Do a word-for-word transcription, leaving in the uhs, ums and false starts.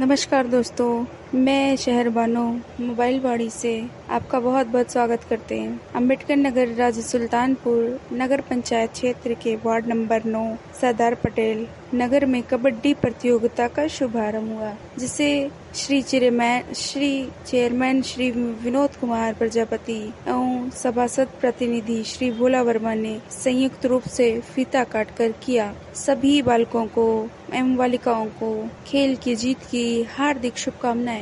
नमस्कार दोस्तों, मैं शहर बानो मोबाइल वाड़ी से आपका बहुत बहुत स्वागत करते हैं। अम्बेडकर नगर राज्य सुल्तानपुर नगर पंचायत क्षेत्र के वार्ड नंबर नौ सरदार पटेल नगर में कबड्डी प्रतियोगिता का शुभारंभ हुआ, जिसे श्री चेयरमैन श्री चेयरमैन श्री विनोद कुमार प्रजापति एवं सभासद प्रतिनिधि श्री भोला वर्मा ने संयुक्त रूप से फीता काटकर किया। सभी बालकों को एवं बालिकाओं को खेल की जीत की हार्दिक शुभकामनाएं।